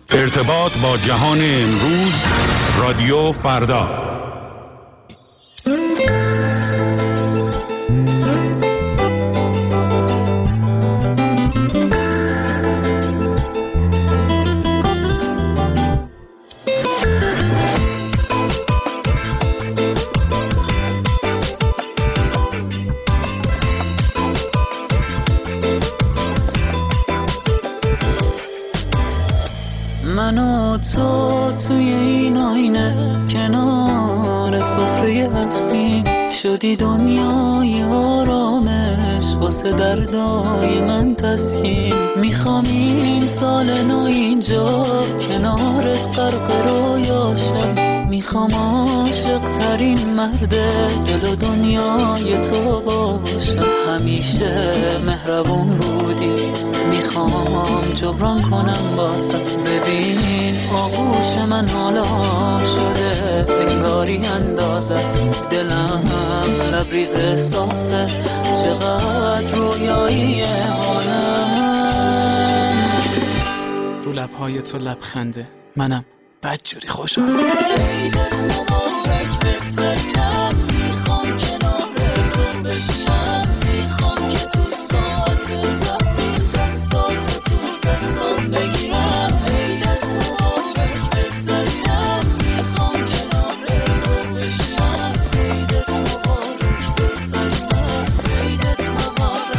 ارتباط با جهان امروز، رادیو فردا. من و تو توی این آینه کنار سفره افسین شدی دنیای آرامش واسه دردای من تسکین. میخوام این سال نو اینجا کنارت غرق رویاشم. میخوام عاشق ترین مرد دل و دنیای تو باشم. همیشه مهربون بودی، میخوام جبران کنم باست. ببین آغوش من حالا شده انگاری اندازت. دلم لبریز احساسه، چقدر رویایی حالم. رو لبهای تو لبخنده، منم بدجوری خوشحالم. عیدت مبارک بهترینم. میخوام کنار تو بشینم. میخوام که تو ساعت زفیر دستاتو تو دستام بگیرم. عیدت مبارک بهترینم. میخوام کنار تو بشینم. عیدت مبارک بهترینم. عیدت مبارک.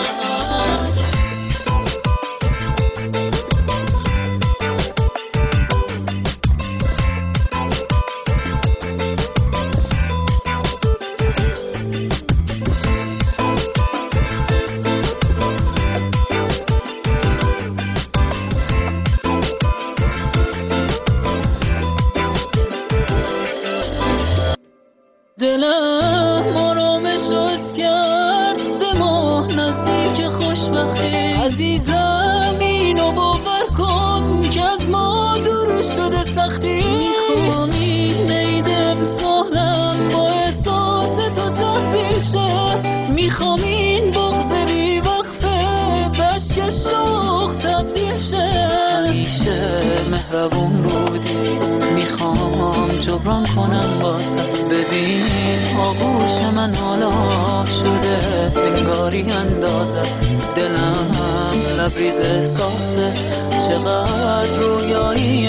دلم آرامش از کرد به ماه نزدیک خوشبختی. عزیزم اینو باور کن که از ما دور شده سختی. میخوام این عید امسالم با احساس تو تحویل شه. میخوام این بغض بی وقفه بشک شوق تبدیل شه. همیشه مهربون بودی، میخوام جبران کنم باست. ببین آغوش من حالا شده انگاری اندازت. دلم لبریز احساسه، چقدر رویایی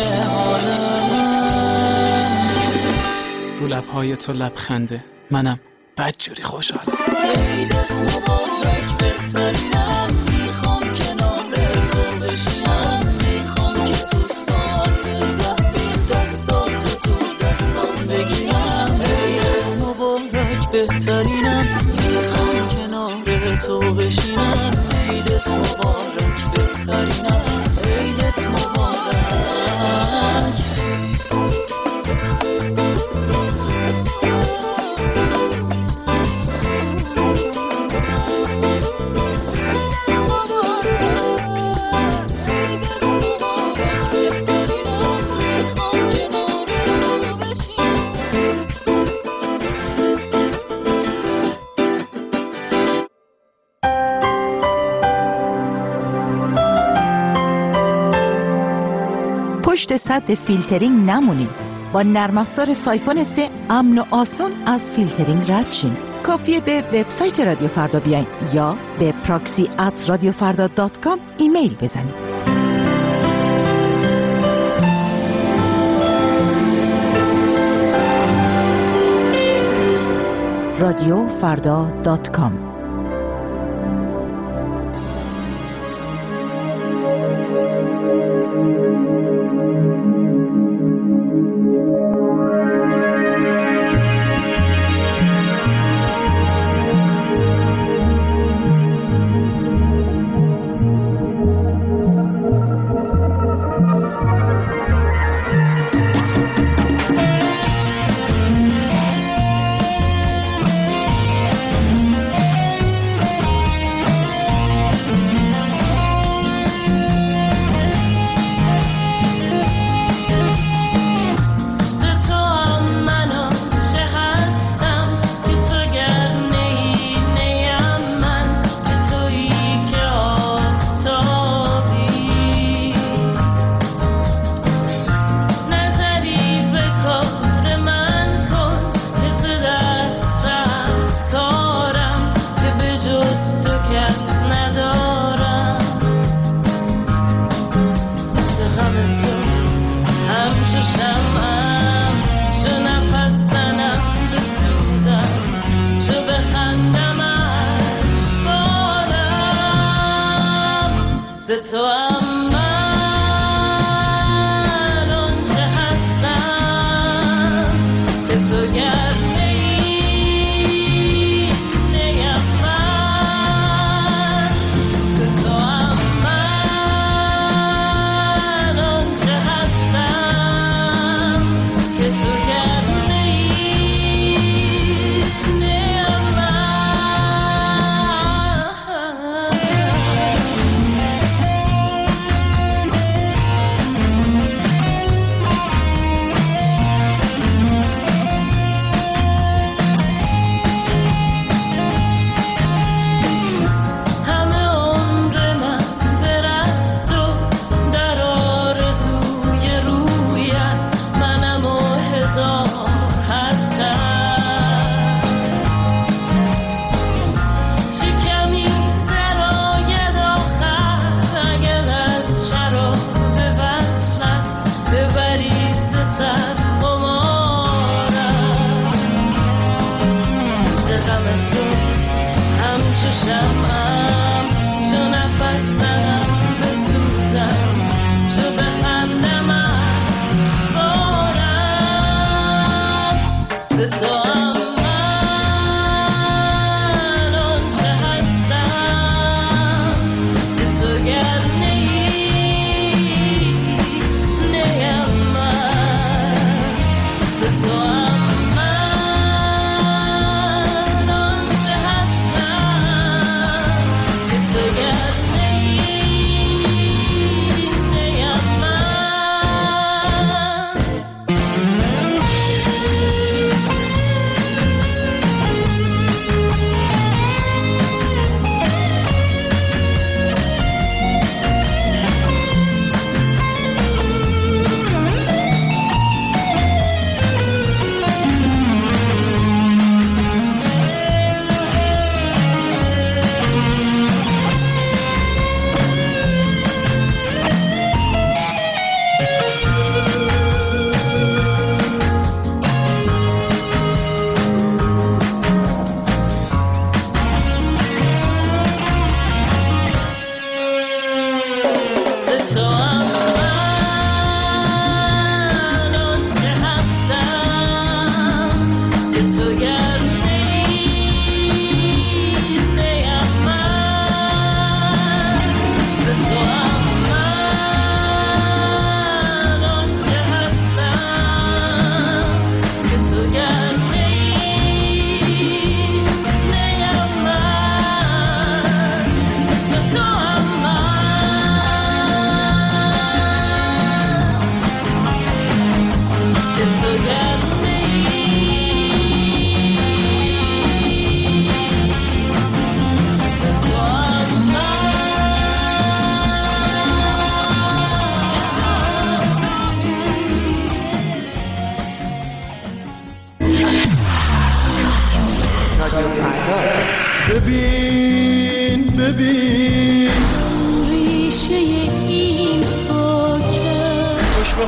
حالم. رو لبهای تو لبخنده، منم بدجوری خوشحالم. عیدت مبارک بهترینم. میخوام کنار تو بشینم. میخوام که تو ساعت زفیر دستاتو تو دستام بگیرم. عیدت مبارک بهترینم. میخوام کنار تو بشینم. عیدت مبارک بهترینم. عیدت مبارک. پشت سد فیلترینگ نمونید. با نرم افزار سایفون 3 امن و آسون از فیلترینگ رد شین. کافیه به وبسایت رادیو فردا بیاین یا به proxy@radiofarda.com ایمیل بزنید. radiofarda.com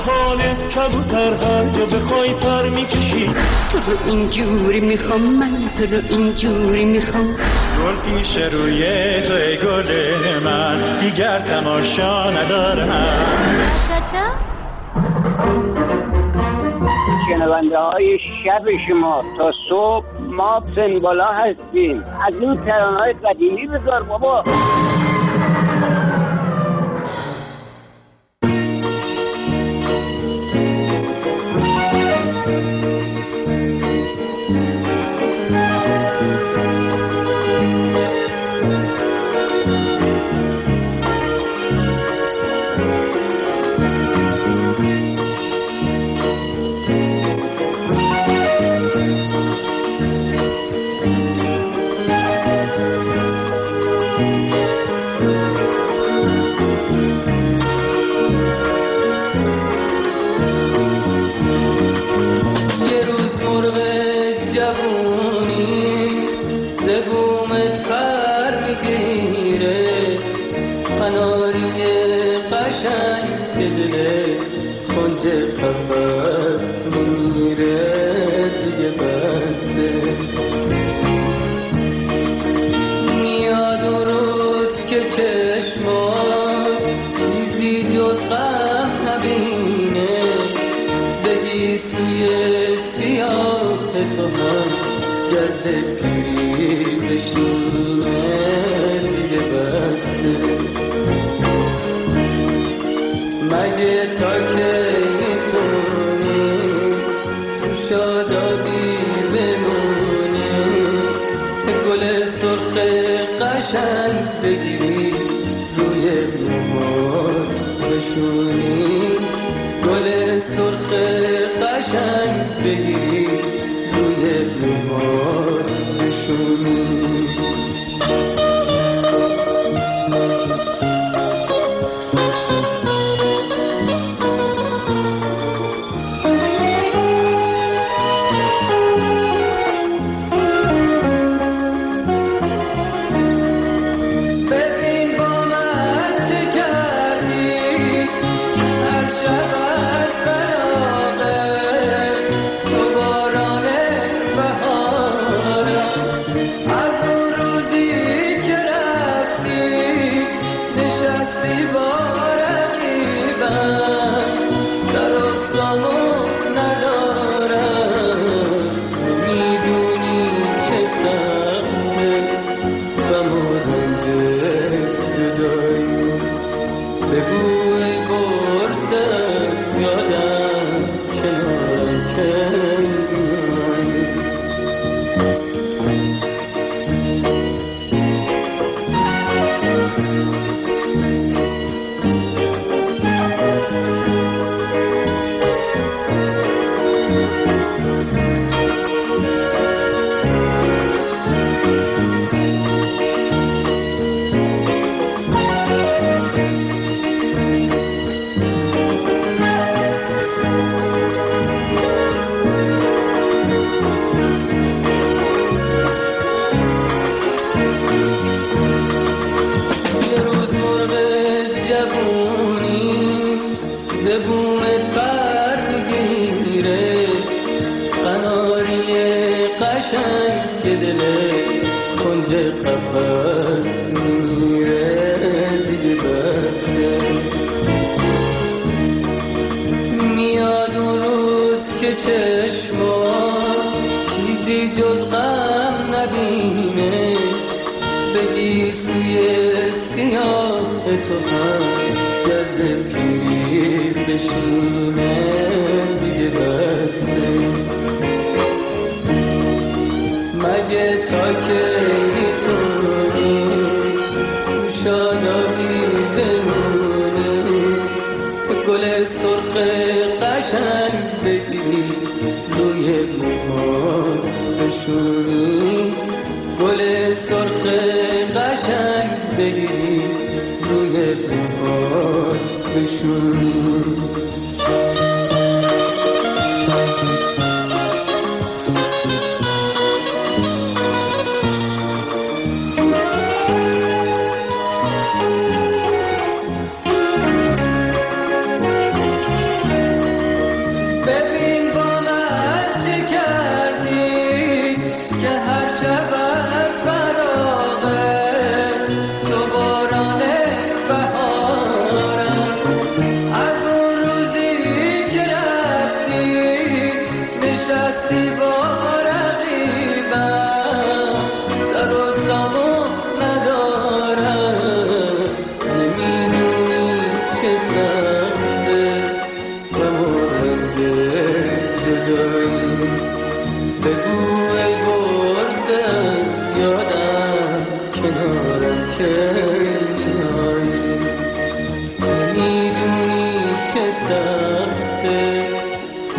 حالت کبوتر هر جا بخوای پر میکشی. تو رو اینجوری میخوام من، تو رو اینجوری میخوام. گل پیش روی تو ای گل من، دیگر تماشا ندارم. شنونده های شب شما تا صبح ما سنبالا هستیم. از این ترانه‌های قدیمی بذار بابا.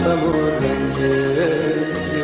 غم و رنج